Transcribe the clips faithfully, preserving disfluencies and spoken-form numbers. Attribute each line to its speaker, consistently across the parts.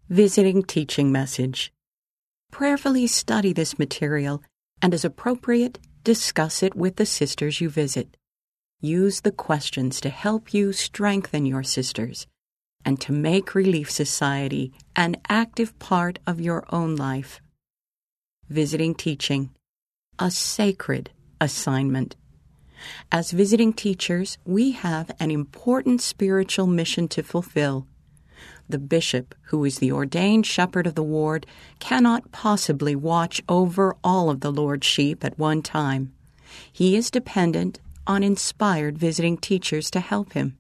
Speaker 1: Visiting Teaching Message. Prayerfully study this material and, as appropriate, discuss it with the sisters you visit. Use the questions to help you strengthen your sisters and to make Relief Society an active part of your own life. Visiting Teaching, a sacred assignment. As visiting teachers, we have an important spiritual mission to fulfill. The bishop, who is the ordained shepherd of the ward, cannot possibly watch over all of the Lord's sheep at one time. He is dependent on inspired visiting teachers to help him.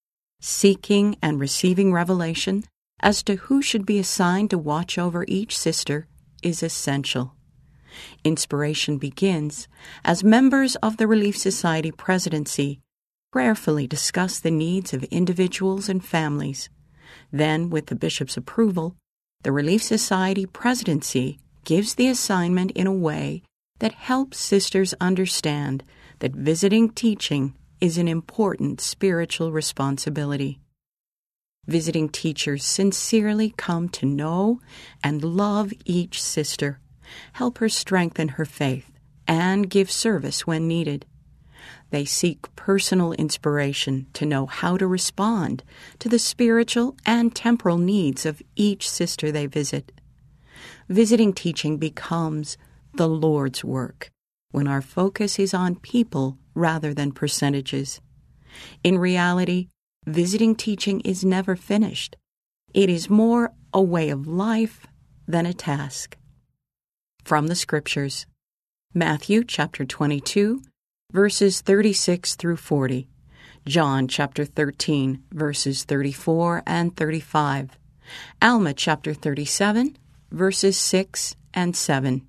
Speaker 1: Seeking and receiving revelation as to who should be assigned to watch over each sister is essential. Inspiration begins as members of the Relief Society presidency prayerfully discuss the needs of individuals and families. Then, with the bishop's approval, the Relief Society presidency gives the assignment in a way that helps sisters understand that visiting teaching is an important spiritual responsibility. Visiting teachers sincerely come to know and love each sister, help her strengthen her faith, and give service when needed. They seek personal inspiration to know how to respond to the spiritual and temporal needs of each sister they visit. Visiting teaching becomes the Lord's work when our focus is on people rather than percentages. In reality, visiting teaching is never finished. It is more a way of life than a task. From the Scriptures, Matthew chapter twenty-two, verses thirty-six through forty, John chapter thirteen, verses thirty-four and thirty-five, Alma chapter thirty-seven, verses six and seven.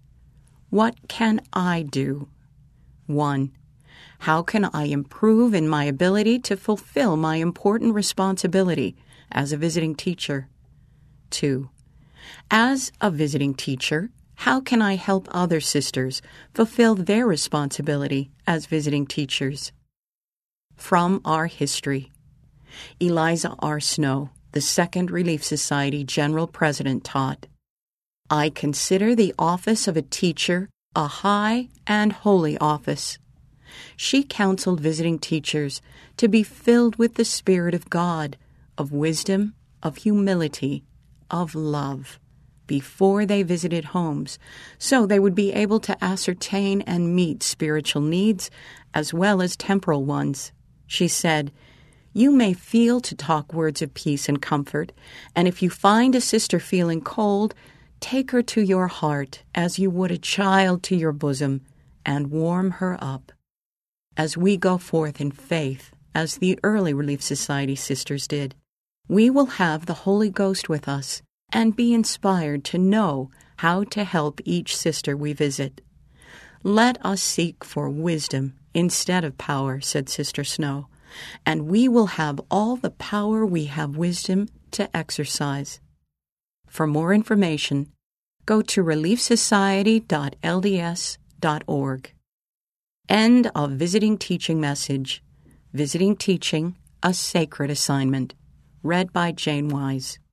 Speaker 1: What can I do? one. How can I improve in my ability to fulfill my important responsibility as a visiting teacher? two. As a visiting teacher, how can I help other sisters fulfill their responsibility as visiting teachers? From our history, Eliza R. Snow, the Second Relief Society General President, taught, "I consider the office of a teacher a high and holy office." She counseled visiting teachers to be filled with the Spirit of God, of wisdom, of humility, of love, before they visited homes, so they would be able to ascertain and meet spiritual needs as well as temporal ones. She said, "You may feel to talk words of peace and comfort, and if you find a sister feeling cold, take her to your heart as you would a child to your bosom, and warm her up." As we go forth in faith, as the early Relief Society sisters did, we will have the Holy Ghost with us and be inspired to know how to help each sister we visit. "Let us seek for wisdom instead of power," said Sister Snow, "and we will have all the power we have wisdom to exercise." For more information, go to relief society dot l d s dot org. End of Visiting Teaching Message. Visiting Teaching, a Sacred Assignment. Read by Jane Wise.